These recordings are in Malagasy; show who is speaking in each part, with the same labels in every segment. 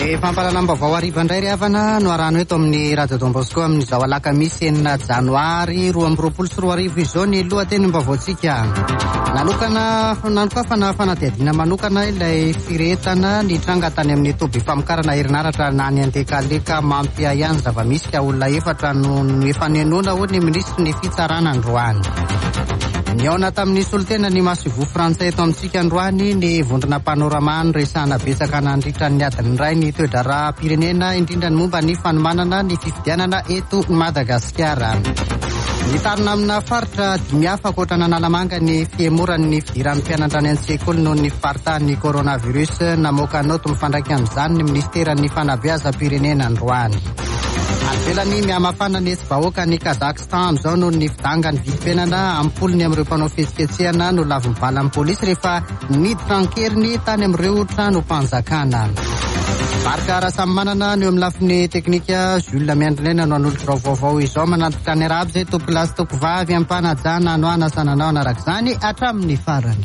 Speaker 1: Fampalalambavao ariva indray ry havana no arano eto amin'ny Radio Don Bosco amin'izao alakamisy 9 janoary 2024 sy 2025 izao ny lohatenim-baovaontsika. Nanokafana fanadihadiana manokana ilay firetana nitranga tany amin'ny toby famokarana herinaratra na ny antekaleka mampiayany zavamisy ka olona efatra no efa nenona ho ny ministry ny fitsarana androany. Niaona tamin'ny solitena ny Masivo Frantsay eto amintsika androany ny vondrona panorama ny resahana betsaka nandritra ny adiny iray ny toe-draharaha pirenena indrindra ny momba ny fanomanana ny fifidianana eto Madagasikara. Nitarina amina faritra dimy hafa ankoatra n'Analamanga ny fiemoran'ny fidiran'ny mpianatra any an-tsekoly noho ny fiparitahan'ny coronavirus namoaka noto mifandraika amin'izany ny ministeran'ny fanabeazam-pirenena androany. Avelany mihamafana ny vahoaka ny Kazakhstan amin'izao noho ny fidanga ny vidim-piainana ampolony amin'ireo mpanao fihetsiketsehana no lavim-bala amin'ny polisy rehefa niditra ankeriny tany amin'ireo trano mpanjakana. Barika Rasamy manana ny eo amin'ny lafiny teknika Jules Miandrelena no an'olotro vaovao izao manatitra ny araby izay topilasy tokovavy ampanajana no anasananao anarak'izany hatramin'ny farany.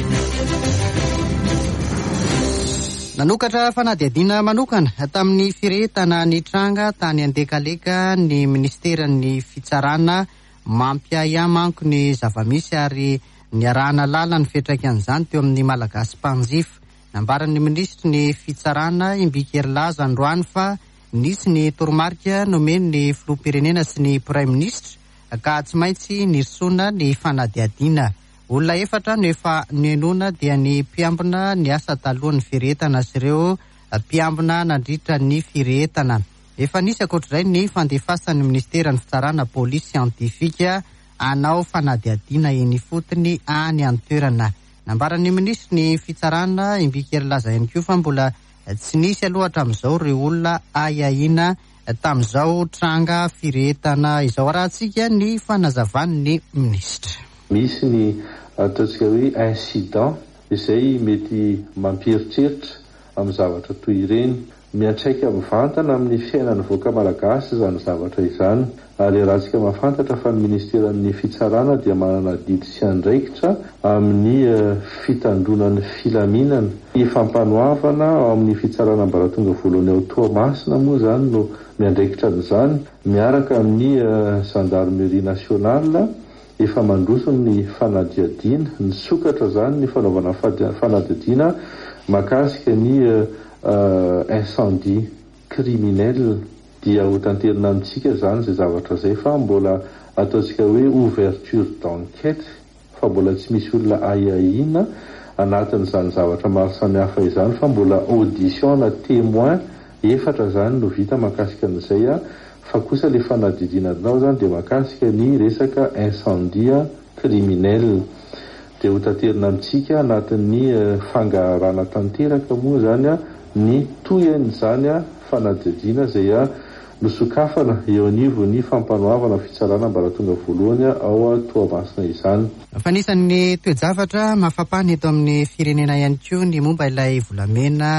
Speaker 1: Nanokatra fanadihadiana manokana tamin'ny firetana nitranga tany Andekaleka ny ministeran'ny fitsarana mampiaya manko ny zavamisy ary niarahana lala ny fiantraikan'izany teo amin'ny malagasy mpanjifa. Nambaran'ny ministry ny fitsarana Imbikerilazo androany fa nisy ny toromarika nomeny ny filoham-pirenena sy ny prime ministre ka tsy maintsy nirisona ny fanadihadiana. Olona efatra no efa nenona dia ny mpiambina ny asa talohan'ny firetana sy ireo mpiambina nandritra ny firetana. Efa nisy ankoatr'izay ny fandefasan'ny ministeran'ny fitsarana polisy siantifika anao fanadihadiana eny fotony any an-toerana. Nambaran'ny ministry ny fitsarana Imbikerilazo ihany koa fa mbola tsy nisy aloha hatramin'izao ireo olona ayaina tamin'izao tranga firetana izao. Arahantsika ny fanazavan'ny ministra.
Speaker 2: Misy ny ataontsika hoe incident izay mety mampieritreritra amin'ny zavatra toy ireny, miantraika mivantana amin'ny fiainan'ny vahoaka malagasy izany zavatra izany. Ary rahantsika mahafantatra fa ny ministeran'ny fitsarana dia manana didy sy andraikitra amin'ny fitandronan'ny filaminana, ny fampanohavana ao amin'ny fitsarana ambaratonga voalohany ao Toamasina moa izany no miandraikitra n'izany, miaraka amin'ny gendarmerie nationale efa mandroso ny fanadihadiana, ny sokatra zany ny fanaovana fanadihadiana mahakasika ny incendie criminel. Dia ho tanterina amintsika zany zay zavatra zay fa mbola ataontsika hoe ouverture d'enquête, fa mbola tsy misy olona ayaina anatin'izany zavatra maro samihafa izany, fa mbola audition na témoin efatra zany no vita mahakasika an'izay fa kosa le fanadihadiananao zany dia mahakasika ny resaka incendie criminel. Dia ho tanterina amintsika anatin'ny fangarana tanteraka moa zany ny toyan'izany fanadihadiana zay nosokafana eo anivon'ny fampanohavana fitsarana ambaratonga voalohany ao Toamasina izany.
Speaker 1: Fanisan'ny toe-javatra mafampany eto amin'ny firenena ihany koa ny momba ilay volamena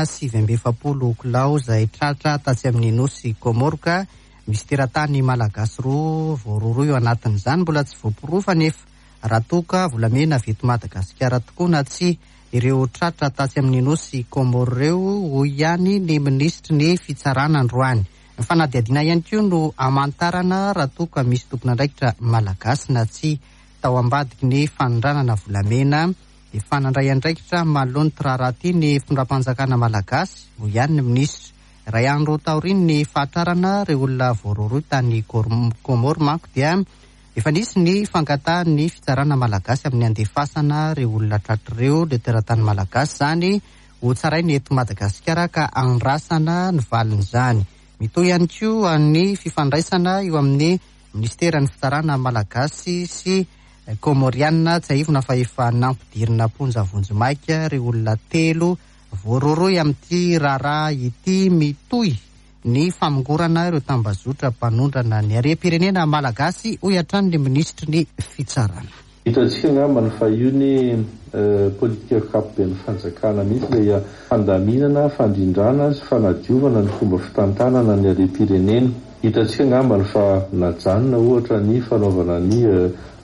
Speaker 1: 720 kilao izay tratra tatsy amin'ny nosy Komoroka. Misy teratany malagasy roa voaroa eo anatin'izany mbola tsy voaporofa nefa raha toka volamena avy eto Madagasikara tokoa na tsy ireo tratra tatsy amin'ny nosy Komoro ireo hoy ihany ny ministry ny fitsarana androany. Fanadihadiana ihany koa no amantarana raha toka misy tompon'andraikitra malagasy na tsy tao ambadiky ny fanondranana volamena. Dia fanandray andraikitra Malone Trarati ny findram-panjakana malagasy hoy ihany ny ministry. Ray andro taoriny ny fahatrarana ireo olona voaroa tany Komoro manko dia efa nisy ny fangatahan'ny fitsarana malagasy amin'ny andefasana ireo olona tratr'ireo dia teratany malagasy zany ho tsarainy eto Madagasikara ka andrasana ny valin'izany. Mitohy ihany koa ny fifandraisana eo amin'ny ministeran'ny fitsarana malagasy sy komorianina tsy ahivona fa efa nampidirina ponja vonjimaika ireo olona 3 voaroroy amin'ity raharaha ity mitohy ny famongorana ireo tambazotra mpanondrana ny harem-pirenena malagasy hoy hatrany ministry ny fitsarana.
Speaker 2: Hitantsika angamba fa io ny politika ankapobeny fanjakana mihitsy ilay fandaminana, fandrindrana sy fanadiovana ny fomba fitantanana ny harem-pirenena. Hitantsika angamba fa najanona ohatra ny fanaovana ny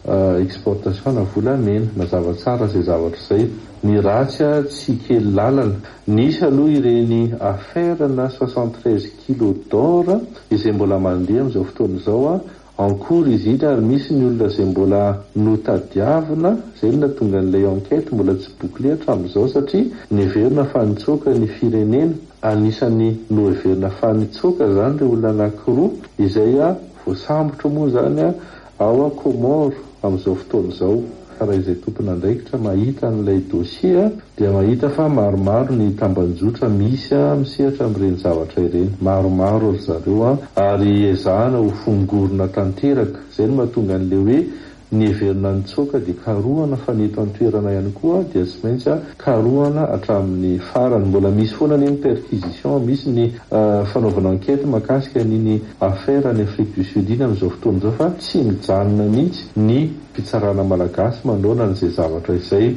Speaker 2: exportation na volamena mazava tsara izay zavatra izay. Ny ratsy tsy kely lalana. Nisy aloha ireny affaire na 73 kilo d'or izay mbola mandeha amin'izao fotoana izao en cours izy iny, ary misy ny olona izay mbola notadiavina, izay no nahatonga an'ilay enquête mbola tsy bouclé hatramin'izao, satria nieverina fa nitsoaka ny firenena. Anisan'ny noheverina fa nitsoaka zany ireo olona anankiroa izay voasambotra moa zany ao Comore amin'izao fotoana izao. Fa raha izay tompon'andraikitra mahita n'ilay dossier dia mahita fa maromaro ny tambanjotra misy misehatra amin'ireny zavatra ireny, maromaro ry zareo ary ezahana ho fongorona tanteraka. Izay no mahatonga an'ilay hoe nieverina nitsoaka dia karohana fa ny eto an-toerana ihany koa dia tsy maintsy karohana hatramin'ny farany. Mbola misy foana ny perquisition, misy ny fanaovana enquête mahakasika ny affaire any Afrique du Sud iny amin'izao fotoana izao, fa tsy mijanona mihitsy ny fitsarana malagasy mandoana an'izay zavatra izay.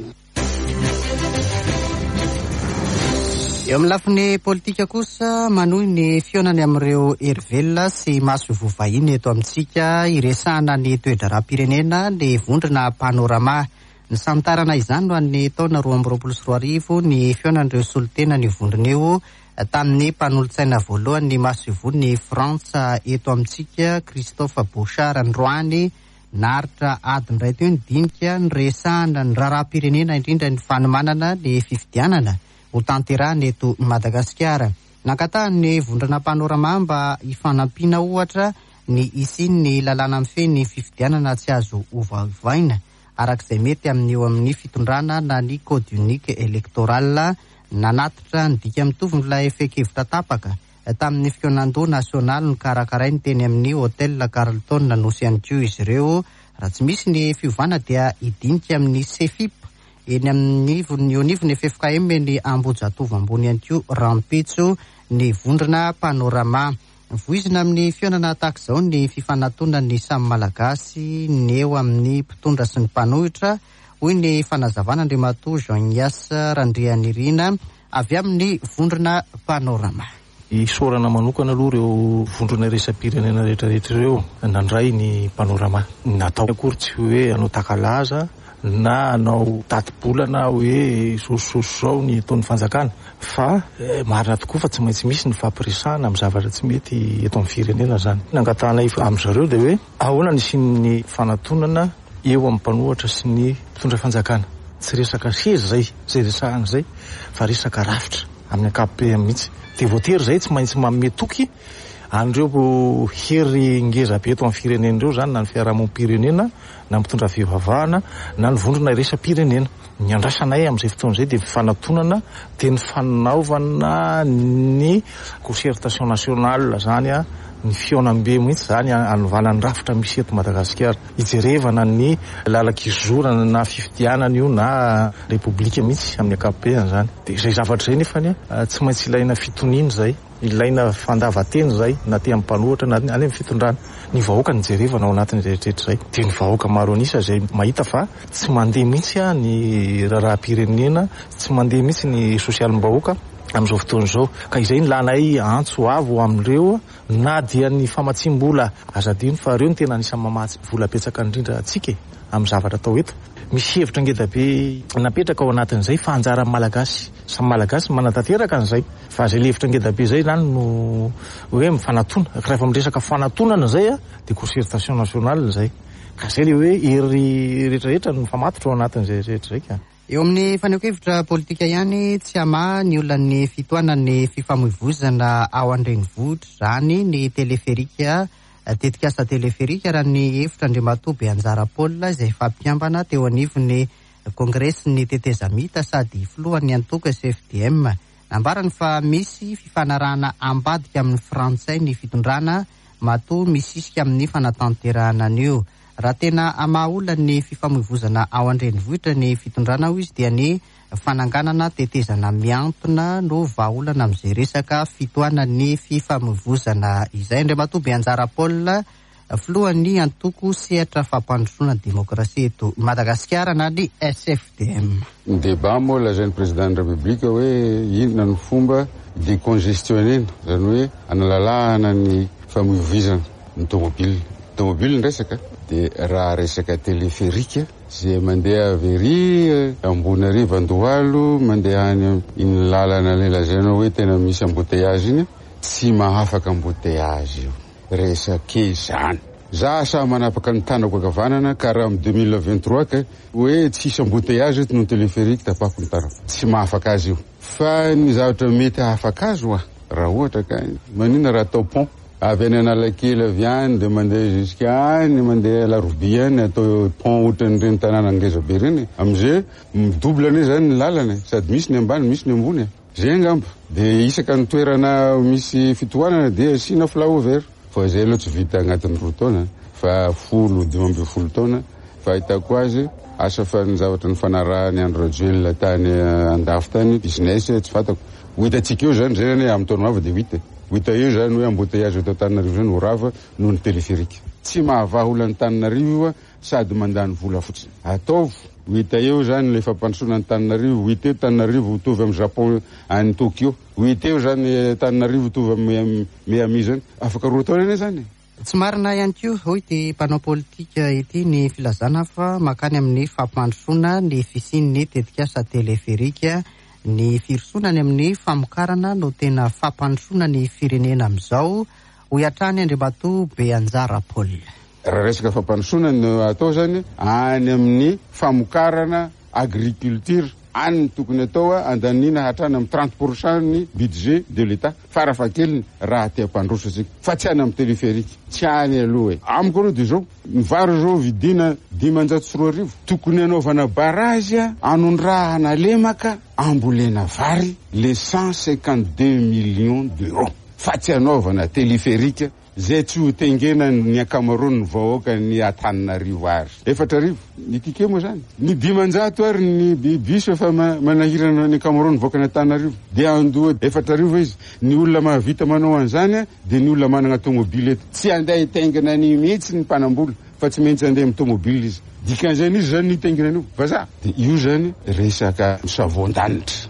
Speaker 1: Eo amin'ny lafiny politika kosa, manohy ny fionany amin'ireo Hervelona sy maso vovahiny eto amintsika iresahana ny toetra raha-pirenena ny vondrona panorama. Ny santarana izany no an'ny taona 2024 ny fionan'ireo solitena ny vondrona eo tamin'ny mpanolontsaina voalohany ny maso vony ny Frantsa eto amintsika Christophe Bouchard Androany naritra adiny ray teo ny dinika ny resahana ny raha-pirenena indrindra ny fanomanana ny fifidianana ho tanterahana eto Madagasikara. Nakatahany vondrana panorama mba hifanampiana ohatra ny isiny ny lalàna mifeny fifidianana tsy azo ovaovaina arak'izay mety amin'eo amin'ny fitondrana na ny code unique électoral nanatitra ny dika mitovy n'ilay fekevitra tapaka tamin'ny fionando nasionaly ny karakaray ny teny amin'ny hôtel Carlton nosy ihany koa izy ireo. Raha tsy misy ny fiovana dia hidinika amin'ny CFIP eny amin'ny onivony FFKM ny Ambojatovo ambony ihany koa Rampitso ny vondrona panorama. Voizina amin'ny fionana tahaka izao ny fifanatona ny samy malagasy ny eo amin'ny mpitondra sy ny mpanohitra, hoy ny fanazavana Andriamatoa Jean Ignace Randrianirina avy amin'ny vondrona panorama.
Speaker 3: Isorana manokana aloha ireo vondrona resam-pirenena rehetrarehetra ireo nandray ny panorama. Natao akory tsy hoe anao takalaza na anao taty-bolana hoe sososo zao ny ataon'ny fanjakana, fa marina tokoa fa tsy maintsy misy ny fampiresahana amin'ny zavatra tsy mety eto amin'ny firenena zany. Nangatana amin'izareo dia hoe ahoana ny sin'ny fanatonana eo amin'ny mpanohatra sy ny mpitondra fanjakana. Tsy resaka seza zay resahana zay, fa resaka rafitra amin'ny ankapobeny mihitsy. Dia voatery zay tsy maintsy manome toky an'ireo hery ngeza be eto amin'ny firenena ireo zany, na ny fiarahamonim-pirenena na mitondra fivavahana na ny vondrona resam-pirenena. Ny andrasanay amin'izay fotoana izay dia fanatonana dia ny fanaovana ny concertation nationale zany ny fionam-be mihitsy zany anovana ny rafitra misy eto Madagasikara, hijerevana ny lalak'izorana na fifidianana io na repoblika mihitsy amin'ny ankapobeny zany. Dia izay zavatra izay nefany tsy maintsy ilaina fitoniana zay, ilaina fandavateny zay na te amin'ny mpanohatra na any amin'ny fitondrana. Ny vahoaka ny jerevana ao anatin'ny rehetrarehetra zay. Dia ny vahoaka maro anisa zay mahita fa tsy mandeha mihitsy ny raha-pirenena, tsy mandeha mihitsy ny sosialim-bahoaka amin'izao fotoana izao. Ka izay ny lanay antso avo amin'ireo na dia ny famatsim-bola azadino fa ireo ny tena anisany mamatsy vola petsaka indrindra atsika amin'ny zavatra atao eto. Misy hevitra ngeda be napetraka ao anatin'izay fa anjaran'ny malagasy, samy malagasy manatanteraka an'izay, fa zay hevitra ngeda be zay zany no hoe mifanatona. Rehefa miresaka fanatonana zay dia concertation nationale zay. Ka zay le hoe hery rehetrarehetra no famatotra ao anatin'izay rehetra zay.
Speaker 1: Eo amin'ny fanehoan-kevitra politika ihany tsy ama ny olona ny fitoanany fifamoivoizana ao an-drenivohitra zany ny teleferika tetikasa teleferika raha ny hevitra Andriamatoa Beanjara Paul izay fampiambana teo anivon'ny kongresy ny tetezamita sady filohan'ny antoka CFDM. Nambarany fa misy fifanarahana ambadika amin'ny frantsay ny fitondrana matoa misisika amin'ny fanatanterahana an'io. Raha tena amaolana ny fifamoivoizana ao an-drenivohitra ny fitondrana ao izy dia ny fananganana tetezana miantona no vahaolana amin'izay resaka fitoanan'ny fifamoivoizana izay. Andriamatoa Beanjara Paul filohan'ny antoko sehatra fampandrosoana demokrasia eto Madagasikara na ny SFDM.
Speaker 4: Ny débat moa lazain'ny président de la République hoe inona ny fomba décongestionner, zany hoe analalahana ny famoivoizana ny tomobile ny resaka de raha resaka teleferika zay mandeha avery ambony ariva Andohalo mandeha any iny lalana le lazainao hoe tena misy embouteillage iny tsy mahafaka embouteillage io resake zany za sa manapaka ny tanako akavanana ka raha amin'ny 2023 ka hoe tsisy embouteillage eto no teleferika tapako ny tanako tsy mahafaka azy io fa ny zavatra mety hafaka azy hoa raha ohatra ka manina raha atao pont avy any Analakely avy any de mandeha jusqu'any mandeha Larobi any atao pont ohatran'ireny tanàna ngeza be reny amizay midoble ane zany ny lalana sady misy ny ambany misy ny ambony zay angamba de isaka ny toerana misy fitohanana de asina flyover fa zay aloha tsy vita agnatin'ny 2 taona fa 10-12 taona fa hitako azy asa fa ny zavatra ny fanarahany Andro Rajoelina tany andafy tany business tsy fatako hitatsika eo zany zay zany amin'ny taona avy de hita eo zany hoe embouteillage eto Antananarivo zany ho rava noho ny teleferika tsy mahavaha olany Antananarivo sady mandany vola fotsiny ataovy hita eo zany le fampandrosoana ny Antananarivo hita eo Antananarivo mitovy amin'ny Japon any Tokyo hita eo zany Antananarivo mitovy amin'ny Miami zany afaka 2 taona ane zany
Speaker 1: tsy marina ihany koa hoy ty mpanao politika ity ny filazana fa makany amin'ny fampandrosoana ny fisian'ny tetikasa teleferika ny firosonany amin'ny famokarana no tena fampandrosoana ny firenena amin'izao ho iatrany Andriamatoa Beanjara Paul.
Speaker 4: Raha resaka fampandrosoana no atao zany any amin'ny famokarana agriculture any tokony atao andanina hatrany amin'ny 30% ny budget de l'État farafahakeliny raha tia mpandroso asika fa tsy any amin'ny teleferika tsy any aloha e amiko aloha de zao ny vary zao vidina 540 tokony anaovana barazy anondrahana lemaka ambolena vary le 152 millions d'euros fa tsy anaovana teleferika zay tsy ho tengena ny akamaroany ny vahoaka ny Antananarivo ary 4 ny tike moa zany ny 500 ary ny bus efa manahirana ny akamaroany vahoaka ny Antananarivo de andoha 4 izy ny olona mahavita manao an'izany de ny olona manana tomobile eto tsy andeha hitengena ny mihitsy ny mpanambola fa tsy maintsy andeha amin'ny tomobile izy dikan'izany izy zany ny tengena an'io vaza de io zany resaka savon-danitra.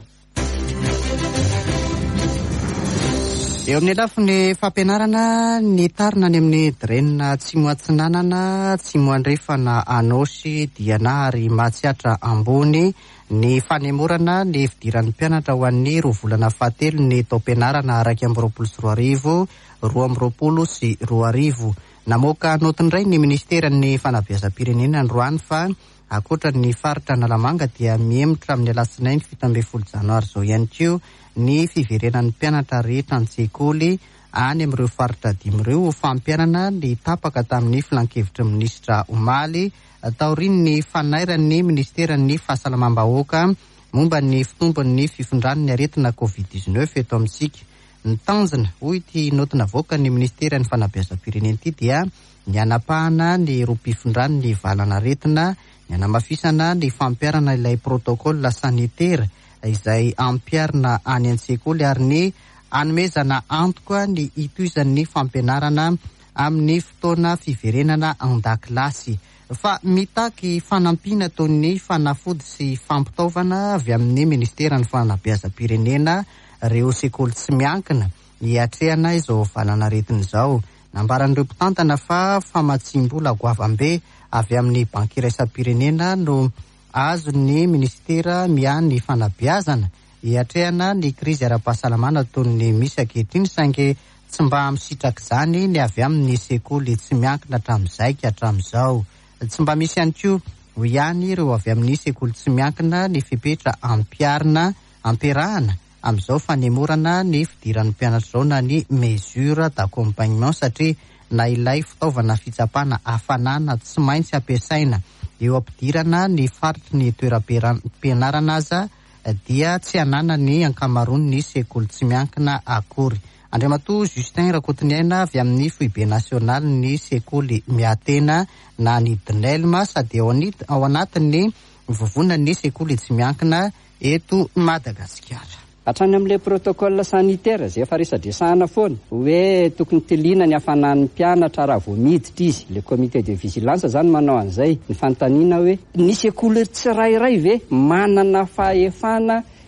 Speaker 4: Eo amin'ny lafiny fampianarana ny tarina ny amin'ny Drenina Tsimoatsinanana Tsimoandrefana Anosy Dianary Matsiatra Ambony ny fanemorana ny fidiran'ny mpianatra ho an'ny 2 volana fahatelo ny taom-pianarana 2024 2025 namoaka notindray ny ministeran'ny fanabeazam-pirenena androany fa akoatra ny faritra Analamanga dia miemotra amin'ny alatsinainy 17 janoary zao ihany koa ny fiverenan'ny mpianatra rehetra ny sekoly any amin'ireo faritra 5 ireo fampianana ny tapaka tamin'ny filan-kevitry minisitra Omaly taorian'ny fanairan'ny ministeran'ny fahasalamam-bahoaka momba ny fitombon'ny fifindran'ny aretina COVID-19 eto amintsika. Ny tanjona hoy ity notina avoaka ny ministeran'ny fanabeazam-pirenena ity dia ny anapahana ny roam-pifindran'ny valana aretina ny anamafisana ny fampiarana ilay protokôla sanitaire izay ampiarina any an-tsekoly ary ny anomezana antoka ny itoizan'ny fampianarana amin'ny fotoana fiverenana an-dakilasy fa mitaky fanampiana toy ny fanafody sy fampitaovana avy amin'ny ministeran'ny fanabeazam-pirenena reo sekoly tsy miankina hiatrehana izao valana aretina izao. Nambaran'ireo mpitantana fa famatsim-bola goavambe avy amin'ny banky iraisam-pirenena no azo ny ministera miany fanabeazana hiatrehana ny krizy ara-pahasalamana toy ny misy ankehitriny saingy tsy mba misitraka izany ny avy amin'ny sekoly tsy miankina hatramin'izay ka hatramin'izao. Tsy mba misy ihany koa ho ihany ireo avy amin'ny sekoly tsy miankina ny fipetra ampiarahana amin'izao fanemorana ny fidiran'ny mpianatra izao na ny mesure d'accompagnement satria na ilay fitaovana fitsapana hafanana tsy maintsy ampiasaina eo ampidirana ny faritry ny toeram-pianarana aza dia tsy hanana ny ankamaroan'ny sekoly tsy miankina akory. Andriamatoa Justin Rakotiniaina avy amin'ny foibe nasionaly ny sekoly miatena na ny DNELMA sady ao anatin'ny vovonan'ny sekoly tsy miankina eto Madagasikara.
Speaker 5: Hatrany amin'ilay protokôla sanitaire zay efa resadresahana foana hoe tokony tiliana ny hafanan'ny mpianatra raha vao miditra izy le comité de vigilance zany manao an'izay ny fanontaniana hoe ny sekoly tsirairay ve manana fahefana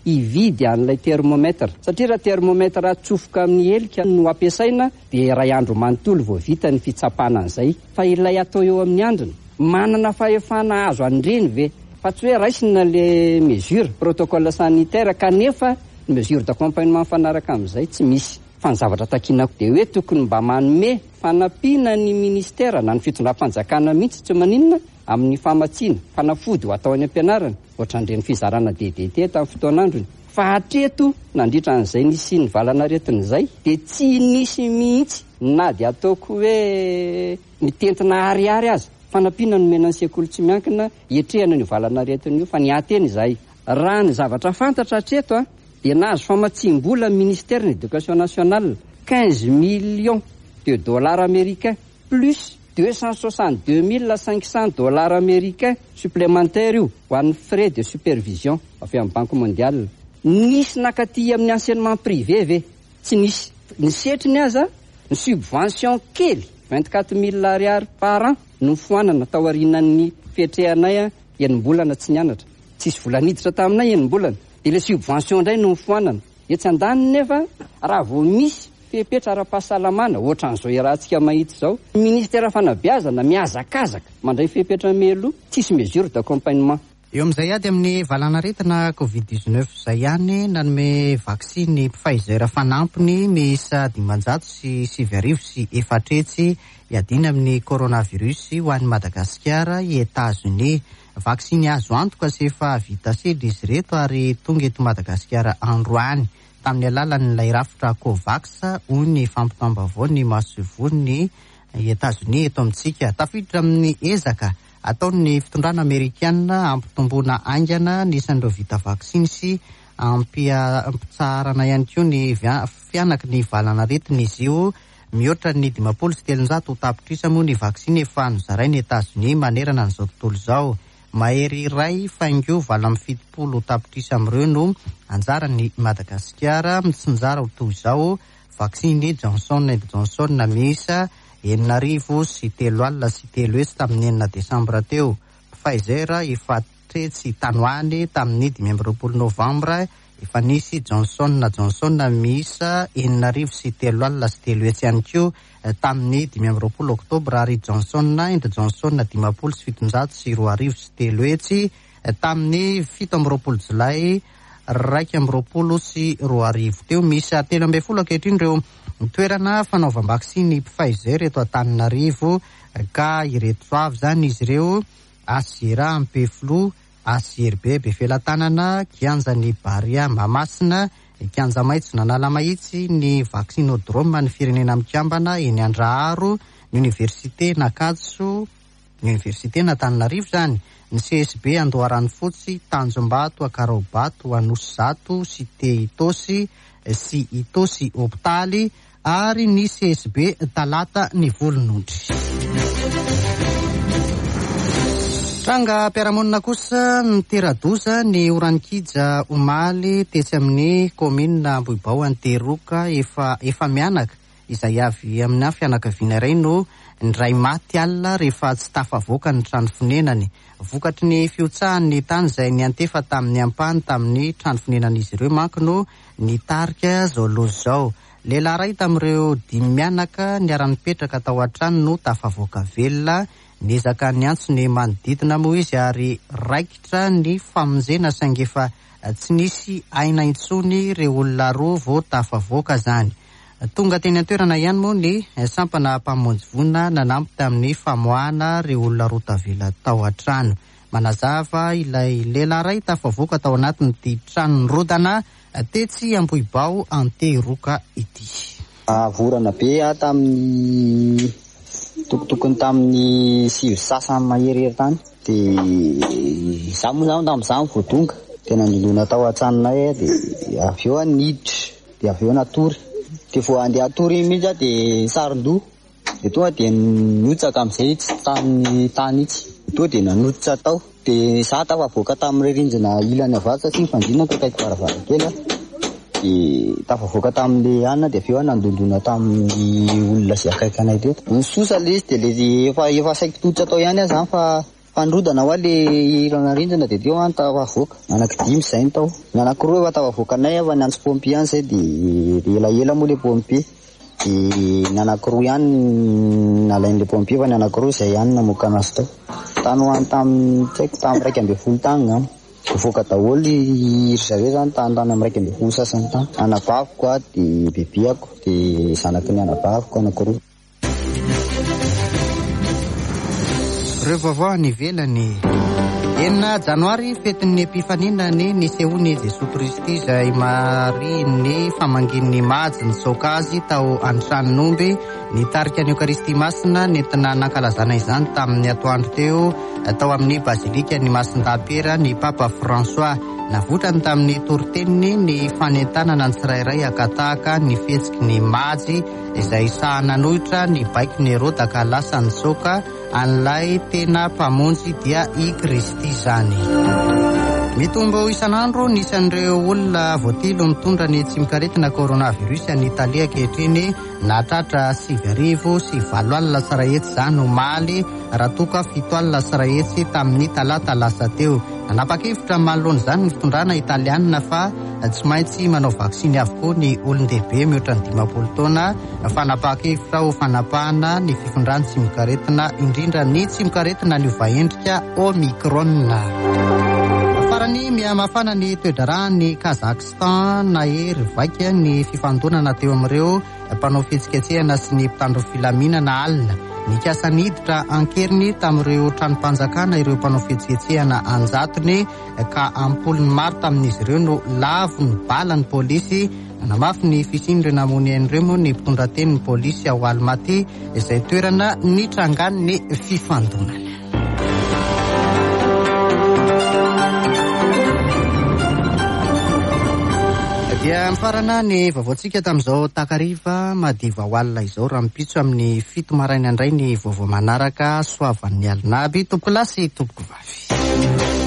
Speaker 5: hividy an'ilay termometra satria raha termometra atsofoka amin'ny helika no ampiasaina dia iray andro manontolo vao vita ny fitsapana an'izay fa ilay atao eo amin'ny andriny manana fahefana azo an'ireny ve fa tsy hoe raisina le mesure protocole sanitaire kanefa mesure d'accompagnement mifanaraka amin'izay tsy misy fa ny zavatra takinako dia hoe tokony mba manome fanampiana ny ministera na ny fitondram-panjakana mihitsy tsy maninona amin'ny famatsiana fanafody ho atao any am-pianarana ohatran'ireny fizarana DDT tamin'ny fotoan'androny fa hatreto nandritra an'izay nisy ny valanaretin' izay dia tsy nisy mihitsy na dia ataoko hoe mitentina ariary azy fanampiana nomena ny sekoly tsy miankina hiatrehana ny valanaretin' io fa niateny izay raha ny zavatra fantatra hatreto dia nahazo famatsim-bola ministère de l'éducation nationale 15 millions de dollars américains plus 262 500 dollars américains supplémentaires io ho an'ny frais de supervision avy amin'ny banque mondiale. Nisy nakaty amin'ny enseignement privé ve? Tsy nisy. Ny setriny aza ny subvention kely 24 000 ariary par an no foanana tao aorianan'ny fetrehanay enim-bolana tsy nianatra. Tsisy vola niditra taminay enim-bolana. Dia le subvention indray no foanana. Etsy andaniny nefa raha vao misy fepetra ara-pahasalamana ohatran'izao iarahantsika mahitsy izao. Ministera fanabeazana miazakazaka mandray fepetra melo tsisy mesure d'accompagnement.
Speaker 1: Eo amin'izay ady amin'ny valanaretina Covid-19 izay ihany nanome vaksiny Pfizer fanampiny miisa 574 iadina amin'ny coronavirus ho an'ny Madagasikara i États-Unis. Vaksiny azo antoka sy efa vita sely izy reto ary tonga eto Madagasikara androany tamin'ny alalan'ilay rafitra Covax hoy ny fampitambavao ny masovony États-Unis eto amintsika. Tafiditra amin'ny ezaka ataon'ny fitondrana Amerikanina ampitomboana aingana nisan'ireo vita vaksiny sy ampitsarana ihany koa ny fianaky ny valanaretina izy io. Mihoatra ny 570 tapitrisa moa ny vaksiny efa nozarainy États-Unis manerana n'izao tontolo izao. Mahery iray faingo 770 tapitrisa amin'ireo no anjarany Madagasikara mitsinjara ho toy izao vaksiny Johnson & Johnson miisa 903 tamin'ny 9 Desambra teo. Pfizer efa tretsy tanoany tamin'ny 12 Novambra efa nisy Johnson & Johnson miisa 903 ihany koa tamin'ny 12 Oktobra ary Johnson & Johnson 572 tamin'ny 17 Jolay 2020 teo. Misy 13 ankehitriny ireo toerana fanaovam-baksiny Pfizer eto Antananarivo ka ireto avy zany izy ireo: Asira Ampeflo, ACRB Befelantanana, Kianjany Baria Mahamasina, Kianja Maitso Nanala-Mahitsy, ny Vaccinodrome ny firenena Mikambana eny Andraharo, ny Université Nakatso, ny Université Antananarivo zany, ny CSB Andoharany Fotsy, Tanjombato, Akarobato, Anosizato, Cité Itosy sy Itosy Hôpitaly ary ny CSB Talata ny Volonondry. Tranga mpiaramonina kosa niteradoza ny oranikija omaly tetsy amin'ny komina Ambohibao Anteroka efa mianaka izay avy amin'ny fianakaviana iray no ndray maty alina rehefa tsy tafavoaka ny trano fonenany. Vokatry ny fiotsahan'ny tany izay niantefa tamin'ny ampany tamin'ny trano fonenan'izy ireo manko no nitarika zao loza zao. Lehilahy ray tamin'ireo 5 mianaka niara-nipetraka tao an-trano no tafavoaka velona. Niezaka ny antso ny manodidina moa izy ary raikitra ny famonjena saingy efa tsy nisy aina intsony ireo olona roa vao tafavoaka zany. Tonga teny an-toerana ihany moa ny sampana mpamonjy vonina nanampy tamin'ny famoahana ireo olona roa tavela tao an-trano. Manazava ilay lehilahy ray tafavoaka tao anatin'ity trano rodana tetsy Ambohibao Anteroka ity.
Speaker 6: Vorana be tamin'ny tokotokony tamin'ny 7 sasany mahery tany dia za moa zany tamin'izany vao tonga tena nilona tao an-tranonay dia avy eo niditra dia avy eo natory dia vao andeha atory mihitsy dia saron-doha dia tonga dia notsaka amin'izay tsy tany itsy tonga dia nanototra tao dia za tafavoaka tamin'ny rindrina ilany avatsy sy nifandrinako akaiky varavarankely dia tafavoaka tamin'le anina dia avy eo nandondona tamin'ny olona izay akaiky anay teto. Ny sosa le izy dia efa saiko totra tao ihany zany fa fandrodana ho le irana rindrina de teo any tao avoaka anaky 5 zay ny tao ny anakiroa efa tao avoakanay efa ny antsy pompier any zay de elaela moa le pompier de ny anakiroa ihany nalain'le pompier fa ny anakiroa zay ihany namoaka anazy tao tany ho any tamin'ny tsaiko tamin'ny 1.5 tany ngamba voaka daholo ry zareo zany tany amin'ny 1.5 sasany tany anabaviko a de bebeako de zanaky ny anabaviko anakiroa.
Speaker 1: Ireo vaovao any ivelany 9 janoary fetin'ny epifaniana ny nisehoany Jesosy Kristy izay mariny famangin'ny majy ny sokazy tao Antranon'omby nitarika ny Eukaristy masina nentina nankalazana izany tamin'ny atoandro teo tao amin'ny bazilika ny Masindampera ny Papa François navotrany tamin'ny toriteniny ny fanentanana ny tsirairay akatahaka ny fihetsiky ny majy izay sahananohitra ny baiky ny Heroda lasa ny soka an'ilay tena mpamonjy dia i Kristy zany. Mitombo isan'andro nisan'ireo olona voatilo mitondra ny tsy mikaretina coronavirus any Italia ankehitriny nahatratra 7,004 alina sarahetsy zany omaly raha toka 7 alina sarahetsy tamin'ny talata lasa teo. Nanapa-kevitra manoloana zany ny fitondrana italiana fa tsy maintsy manao vaksiny avokoa ny olon-dehibe mihoatra ny 20 taona fa nanapa-kevitra ho fanapahana ny fifindran'ny tsy mikaretina indrindra ny tsy mikaretina ny vahendrika Omicron. Farany mihamafana ny toe-draharaha ny Kazakhstan na hery vaika ny fifandonana teo amin'ireo mpanao fihetsiketsehana sy ny mpitandro filaminana alina. Nikasa niditra ankeriny tamin'ireo tranom-panjakana ireo mpanao fihetsiketsehana anjatony ka ampolony maro tamin'izy ireo no lavo ny bala ny polisy. Namafy ny fisindry namony an'ireo moa ny mpitondra teny ny polisy ao Almaty izay toerana nitrangan'ny fifandonana. Dia mifarana ny vaovaontsika tamin'izao takariva madiva ho alina izao raha mipitso amin'ny 7 maraina indray ny vaovao manaraka soavan'ny alinaby tompoko lasy tompoko vavy.